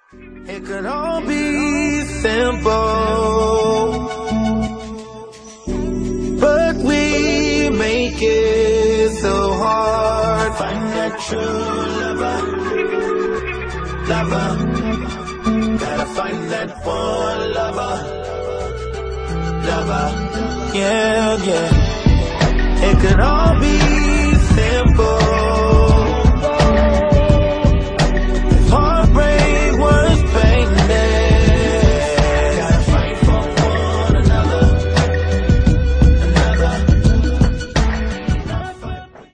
It could all be simple, but we make it so hard. Find that true lover, gotta find that one lover, yeah. It could all be